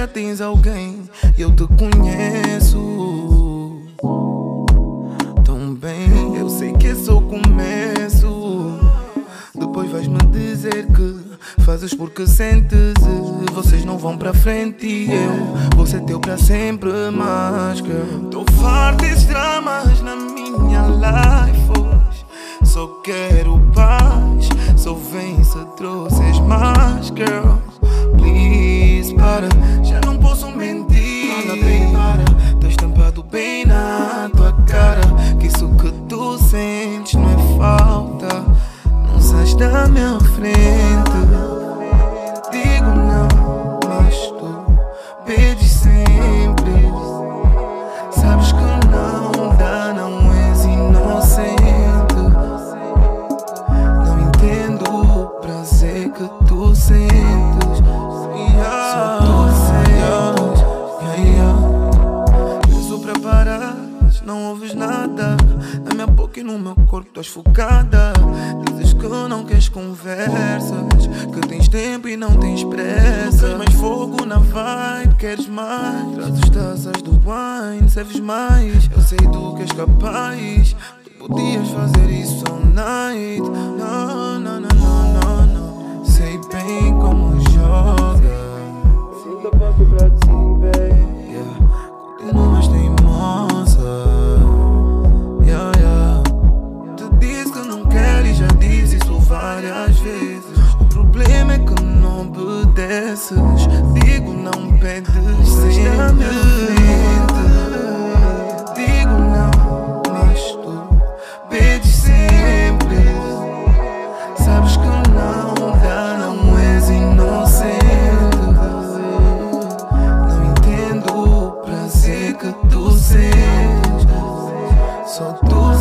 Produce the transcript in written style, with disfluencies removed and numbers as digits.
já tens alguém, eu te conheço tão bem. Eu sei que é só o começo. Depois vais-me dizer que fazes porque sentes. Vocês não vão pra frente e eu vou ser teu pra sempre, mas girl, tô farto desses dramas na minha life hoje. Só quero paz, só vem se trouxes mais, girl. Please, para, já não posso mentir. Fala bem, para, tá estampado bem na tua cara que isso que tu sentes não é falta. Não sais da minha frente. Digo não, mas tu pedes sempre. Sabes que não dá, não és inocente. Não entendo o prazer que tu sentes. Só tu sentes. Peço pra parares, não ouves nada. Na minha boca e no meu corpo estás focada. Dizes que não queres conversas, que tens tempo e não tens pressa. Não mais fogo na vibe, queres mais. Trazes taças do wine, serves mais. Eu sei do que és capaz. Tu podias fazer isso all night. Não, não, não, não, não, não. Sei bem como joga. Sinto a passo pra ti, baby. Yeah. Continuas teimosa. Yeah, yeah. Tu dizes que não queres, já disse isso várias vezes. O problema é que não obedeces. Digo não pedes sempre. Digo não, mas tu pedes sempre. Sabes que não dá, não és inocente. Não entendo o prazer que tu sentes. Só tu